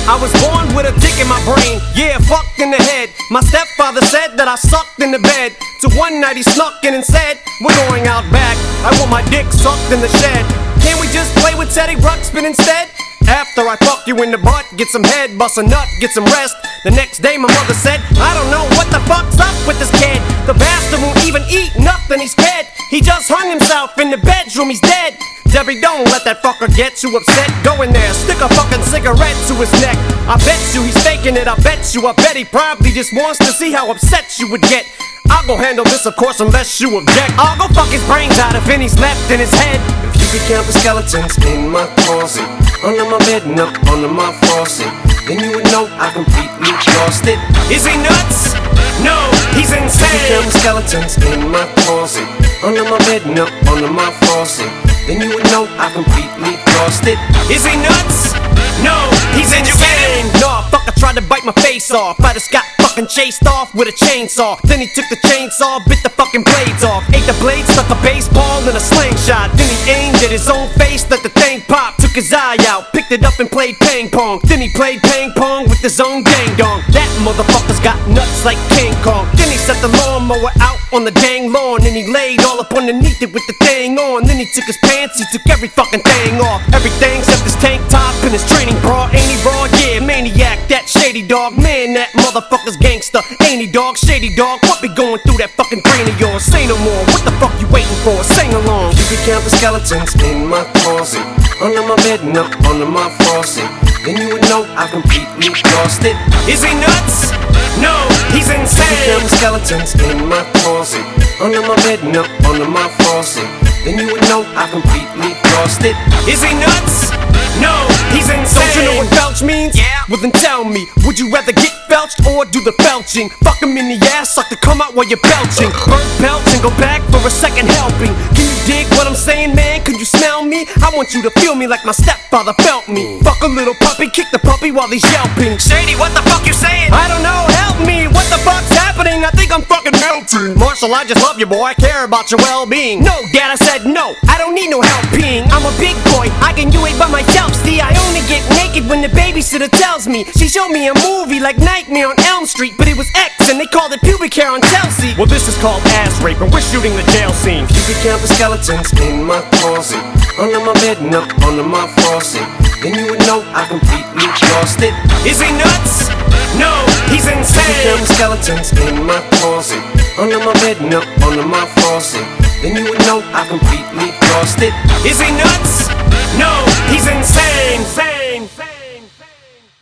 I was born with a dick in my brain, yeah, fucked in the head. My stepfather said that I sucked in the bed. So one night he snuck in and said, we're going out back, I want my dick sucked in the shed. Can't we just play with Teddy Ruxpin instead? After I fuck you in the butt, get some head, bust a nut, get some rest. The next day my mother said, I don't know what the fuck's up with this kid. The bastard won't even eat nothing, he's dead. He just hung himself in the bedroom, he's dead. Debbie, don't let that fucker get you upset. Go in there, stick a fucking cigarette to his neck. I bet you he's faking it, I bet he probably just wants to see how upset you would get. I'll go handle this, of course, unless you object. I'll go fuck his brains out if any's left in his head. If you could count the skeletons in my closet, under my bed and up under my faucet, then you would know I completely lost it. Is he nuts? No, he's insane. If you count the skeletons in my closet, under my bed and up under my faucet, then you would know I completely lost it. Is he nuts? No, he's insane. No, fucker tried to bite my face off. I just got fucking chased off with a chainsaw. Then he took the chainsaw, bit the fucking blades off. Ate the blade, stuck a baseball in a slingshot. Then he aimed at his own face, let the thing pop. Took his eye out, picked it up and played ping pong. Then he played ping pong with his own dang dong. That motherfucker's got nuts like King Kong. Then he set the lawnmower out on the dang lawn, and he laid all up underneath it with the thing on. Then he took his pants, he took every fucking thing off. Everything except his tank top and his training bra. Ain't he raw? Yeah, maniac, that shady dog. Man, that motherfucker's gangster. Ain't he dog? Shady dog. What be going through that fucking brain of yours? Say no more, what the fuck you waiting for? Sing along. You can count the skeletons in my closet, under my bed and up under my faucet, then you would know I completely lost it. Is he nuts? No, he's insane. You can count the skeletons in my closet, under my bed and up under my faucet, then you would know I completely lost it. Is he nuts? No, he's insane. Don't you know what belch means? Yeah. Well then tell me, would you rather get belched or do the belching? Fuck him in the ass, suck to come out while you're belching. Burn belch and go back for a second helping. Can you dig what I'm saying, man? Could you smell me? I want you to feel me like my stepfather felt me. Fuck a little puppy, kick the puppy while he's yelping. Shady, what the fuck you saying? I don't know, help me, what the fuck's happening? I think I'm fucking melting. Marshall, I just love you, boy, I care about your well-being. No, Dad, I said no, I don't need no help peeing. I'm a big boy, I can do it by myself. See, I only get naked when the babysitter tells me. She showed me a movie like Nightmare on Elm Street, but it was X and they called it pubic hair on Chelsea. Well, this is called ass rape and we're shooting the jail scene. You can count the skeletons in my closet, under my bed and up under my faucet, then you would know I completely lost it. Is he nuts? No, he's insane. You can count the skeletons in my closet, under my bed and up under my faucet, then you would know I completely lost it. Is he nuts? No, he's insane.